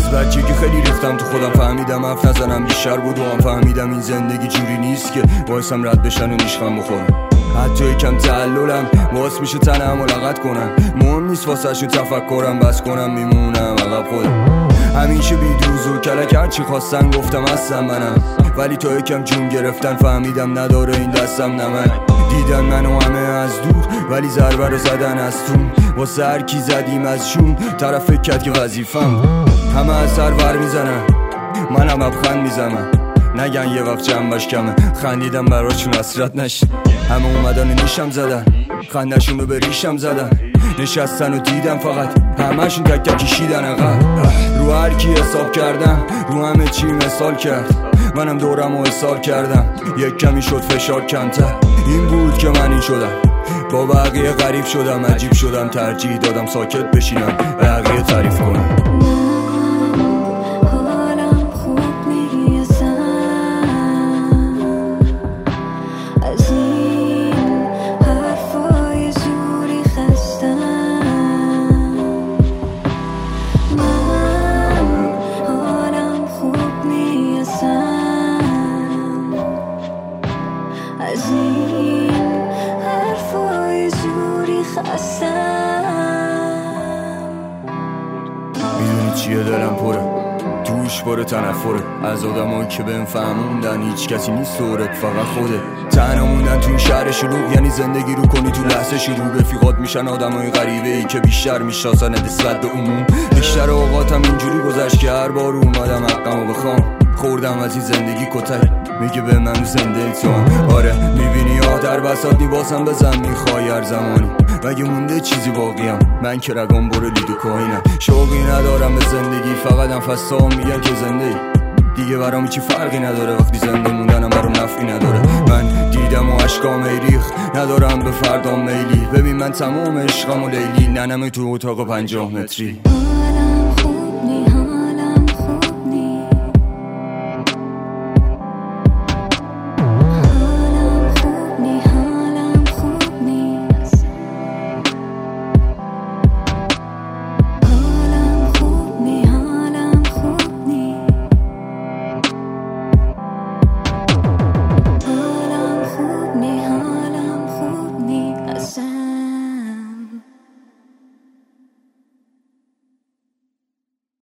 از بچگی خیلی ریختم تو خودم، فهمیدم حرف نزنم بیشتر بود و هم فهمیدم این زندگی جوری نیست که باعثم رد بشن و نیشخم بخورم. حتی یکم تعللم باعث میشه تنم ملاقات کنم، مهم نیست واسه شو تفکرم، بس کنم میمونم عقب خودم. همیشه بیدروز و کلک هرچی خواستن گفتم هستم منم، ولی تا یکم جون گرفتن فهمیدم نداره این دستم نمک. دیدن منو همه از دور ولی ضربه رو زدن از تون، واسه هر کی زدیم از شون طرف فکر کرد که وظیفم. همه از سر ور میزنن منم لبخند میزنم، نگن یه وقت جنبش کمه، خندیدم براشون حسرت نشه. همه اومدن نیشم زدن، خندشون رو به ریشم زدن، نشستن و دیدم فقط همه‌شون تک تک کشیدن عقب. رو هر کی حساب کردم رو همه چی مثال کرد، منم دورم و حساب کردم یک کمی شد فشار کمتر. این بود که من این شدم، با بقیه غریب شدم، عجیب شدم، ترجیح دادم ساکت بشینم بقیه تعریف کنم. از این حرفای زوری خستم. میدونی چیه دلم پره، توش پر تنفره از آدمایی که بهم فهموندن هیچ کسی نیست دورت فقط خوده. تنها موندن تو این شهر شلوغ یعنی زندگی رو کنی تو لحظه شروع، رفیقات میشن آدمای غریبه ای که بیشتر میشناسن نسبت به عموم. بیشتر اوقاتم اینجوری گذشت که هر بار اومدم حقمو بخوام، خوردم از این زندگی کتک میگه به من زنده تو هم. آره میبینی در بساط نیباسم بزن میخوای هر زمانی، مگه مونده چیزی باقیم؟ من که رگام بره لید و کاینم، شوقی ندارم به زندگی، فقط نفس‌ها میگن که زنده دیگه برام چی فرقی نداره، وقتی زنده موندنم برام نفعی نداره. من دیدم و عشقام ریخ ندارم به فردام میلی، ببین من تمام عشقم و لیلی، ننم تو اتاق 50 متری.